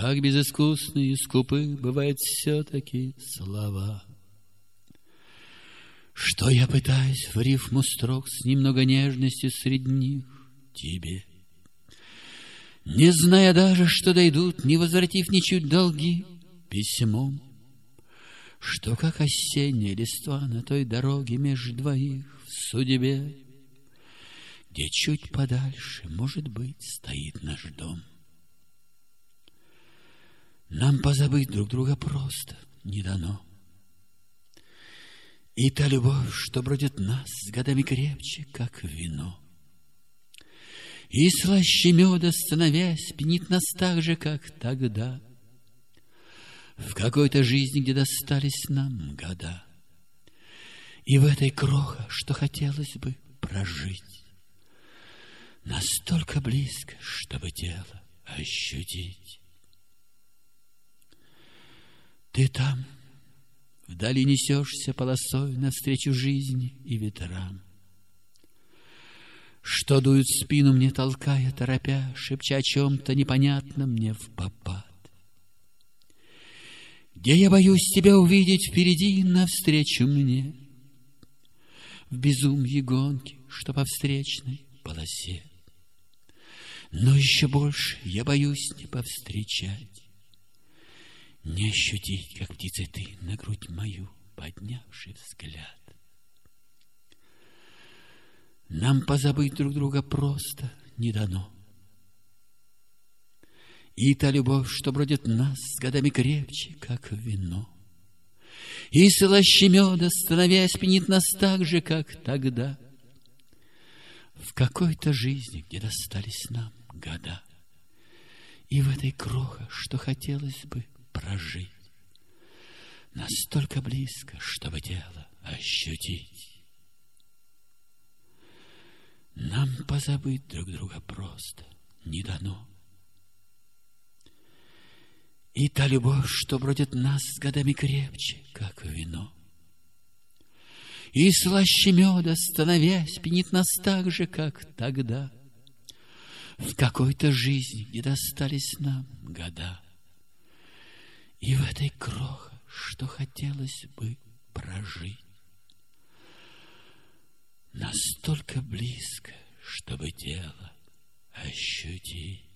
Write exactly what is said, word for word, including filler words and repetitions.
Как безыскусны и скупы бывают все-таки слова. Что я пытаюсь в рифму строк с немного нежности среди них тебе, не зная даже, что дойдут, не возвратив ничуть долги письмом, что, как осенняя листва на той дороге меж двоих в судьбе, где чуть подальше, может быть, стоит наш дом. Нам позабыть друг друга просто не дано. И та любовь, что бродит нас с годами крепче, как вино, и слаще меда становясь, пьянит нас так же, как тогда, в какой-то жизни, где достались нам года. И в этой крохе, что хотелось бы прожить, настолько близко, чтобы тело ощутить. Ты там, вдали несешься полосой навстречу жизни и ветрам, что дуют в спину мне, толкая, торопя, шепча о чем-то непонятном мне впопад. Где я боюсь тебя увидеть впереди навстречу мне, в безумье гонки, что по встречной полосе. Но еще больше я боюсь не повстречать, не ощутить, как птица ты на грудь мою, поднявший взгляд. Нам позабыть друг друга просто не дано. И та любовь, что бродит нас с годами крепче, как вино, и слаще меда, становясь, пьянит нас так же, как тогда, в какой-то жизни, где достались нам года. И в этой крохе, что хотелось бы прожить, настолько близко, чтобы тело ощутить. Нам позабыть друг друга просто не дано. И та любовь, что бродит нас с годами крепче, как вино, и слаще меда, становясь, пьянит нас так же, как тогда, в какой-то жизни, где достались нам года. И в этой крохе, что хотелось бы прожить, настолько близко, чтобы тело ощутить.